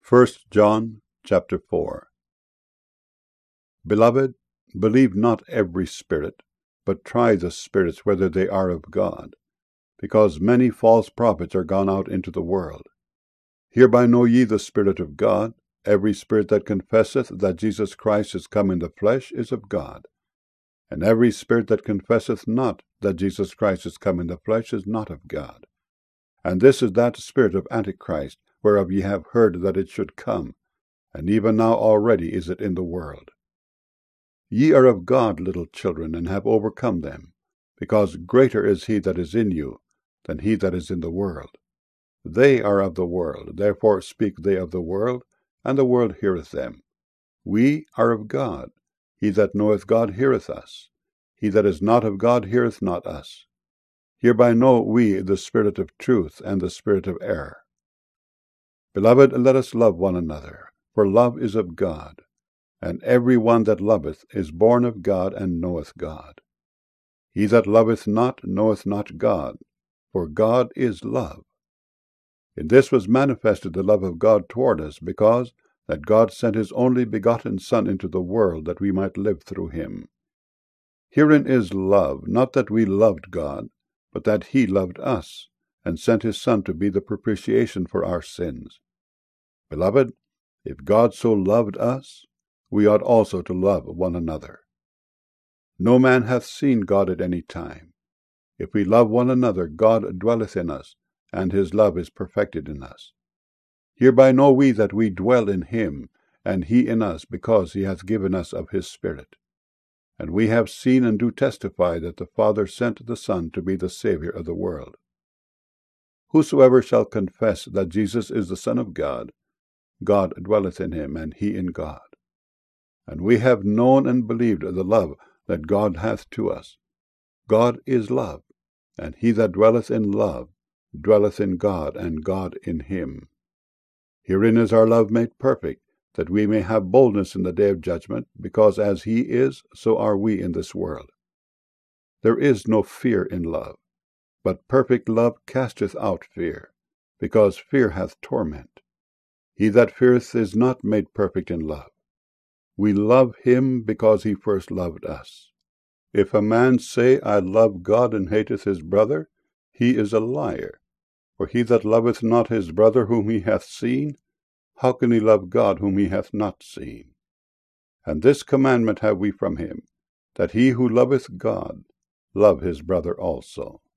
1 John chapter 4. Beloved, believe not every spirit, but try the spirits whether they are of God, because many false prophets are gone out into the world. Hereby know ye the Spirit of God. Every spirit that confesseth that Jesus Christ is come in the flesh is of God. And every spirit that confesseth not that Jesus Christ is come in the flesh is not of God. And this is that spirit of Antichrist, whereof ye have heard that it should come, and even now already is it in the world. Ye are of God, little children, and have overcome them, because greater is he that is in you than he that is in the world. They are of the world, therefore speak they of the world, and the world heareth them. We are of God. He that knoweth God heareth us. He that is not of God heareth not us. Hereby know we the spirit of truth and the spirit of error. Beloved, let us love one another, for love is of God. And every one that loveth is born of God, and knoweth God. He that loveth not knoweth not God, for God is love. In this was manifested the love of God toward us, because that God sent his only begotten Son into the world, that we might live through him. Herein is love, not that we loved God, but that he loved us, and sent his Son to be the propitiation for our sins. Beloved, if God so loved us, we ought also to love one another. No man hath seen God at any time. If we love one another, God dwelleth in us, and his love is perfected in us. Hereby know we that we dwell in him, and he in us, because he hath given us of his Spirit. And we have seen and do testify that the Father sent the Son to be the Saviour of the world. Whosoever shall confess that Jesus is the Son of God, God dwelleth in him, and he in God. And we have known and believed the love that God hath to us. God is love, and he that dwelleth in love dwelleth in God, and God in him. Herein is our love made perfect, that we may have boldness in the day of judgment, because as he is, so are we in this world. There is no fear in love, but perfect love casteth out fear, because fear hath torment. He that feareth is not made perfect in love. We love him because he first loved us. If a man say, I love God, and hateth his brother, he is a liar. For he that loveth not his brother whom he hath seen, how can he love God whom he hath not seen? And this commandment have we from him, that he who loveth God love his brother also.